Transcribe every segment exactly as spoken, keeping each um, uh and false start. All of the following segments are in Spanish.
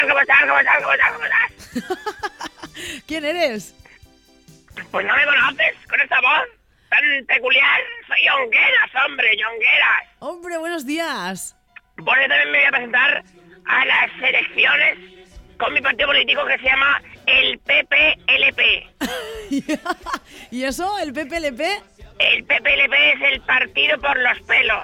¿Cómo estás? ¿Cómo estás? ¿Cómo estás? ¿Cómo estás? ¿Quién eres? Pues no me conoces con esta voz tan peculiar. Soy Jongueras, hombre, Jongueras. Hombre, buenos días. Pues yo también me voy a presentar a las elecciones con mi partido político que se llama el P P L P. ¿Y eso? ¿El P P L P? El P P L P es el partido por los pelos.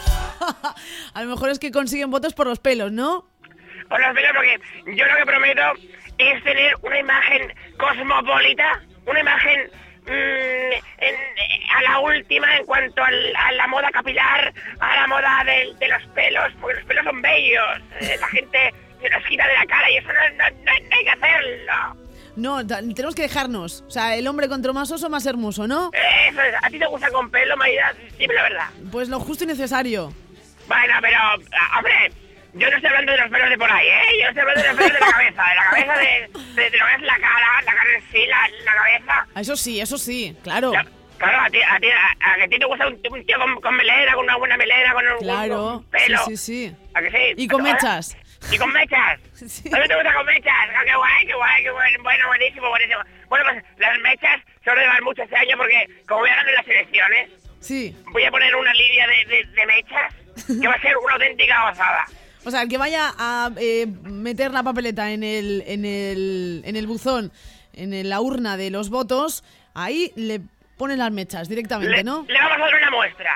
A lo mejor es que consiguen votos por los pelos, ¿no? Por los pelos, porque yo lo que prometo es tener una imagen cosmopolita, una imagen mmm, en, a la última en cuanto al, a la moda capilar, a la moda de, de los pelos, porque los pelos son bellos, eh, la gente se los quita de la cara y eso no, no, no, no hay que hacerlo. No, tenemos que dejarnos. O sea, el hombre cuanto más oso, más hermoso, ¿no? Eso es. ¿A ti te gusta con pelo, Maida? Dime la verdad. Pues lo justo y necesario. Bueno, pero, hombre, yo no estoy hablando de los pelos de por ahí, ¿eh? Yo estoy hablando de los pelos de la cabeza, de la cabeza de, de, de lo que es la cara, la cara en sí, la, la cabeza. Eso sí, eso sí, claro. La, claro, a ti, a ti, a, a, a ti te gusta un, un tío con, con melena, con una buena melena, con un, claro, un pelo. Sí, sí, sí. ¿A que sí? Y con mechas. ¿Y con mechas? Sí. ¿A mí te gusta con mechas? Ah, qué guay, qué guay, qué bueno, bueno, buenísimo, buenísimo. Bueno, pues las mechas se van a llevar mucho este año porque, como voy a ganar las elecciones, sí. Voy a poner una línea de, de, de mechas que va a ser una auténtica gozada. O sea, el que vaya a eh, meter la papeleta en el, en el, en el buzón, en la urna de los votos, ahí le ponen las mechas directamente, le, ¿no? Le vamos a dar una muestra.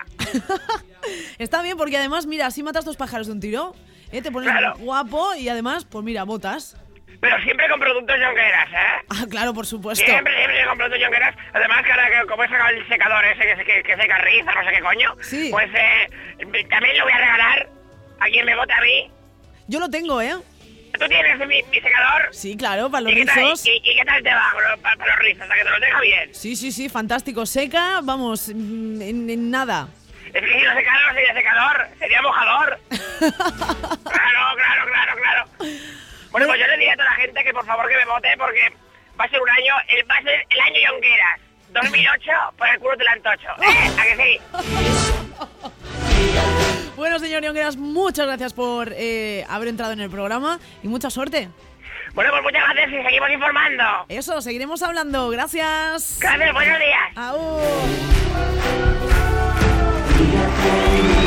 Está bien, porque además, mira, así matas dos pájaros de un tiro, ¿eh? Te pones claro. guapo y además, pues mira, votas. Pero siempre con productos Jongueras, ¿eh? Ah, claro, por supuesto. Siempre, siempre con productos Jongueras. Además, que ahora que como he sacado el secador ese que, que, que seca riza, no sé qué coño, sí. Pues eh, también lo voy a regalar a quien me vote a mí. Yo lo tengo, ¿eh? ¿Tú tienes mi, mi secador? Sí, claro, para los ¿Y rizos. ¿Y, y qué tal te va para, para los rizos? ¿A que te lo deja bien? Sí, sí, sí, fantástico. Seca, vamos, en, en nada. Es que si no secador sería secador, sería mojador. Claro, claro, claro, claro. Bueno, pues yo le diría a toda la gente que por favor que me vote porque va a ser un año, el, va a ser el año Jongueras. dos mil ocho, por el culo te la antocho. ¿Eh? ¿A que sí? Bueno, señor Jongueras, muchas gracias por eh, haber entrado en el programa y mucha suerte. Bueno, pues muchas gracias y seguimos informando. Eso, seguiremos hablando. Gracias. Gracias, buenos días. Aún.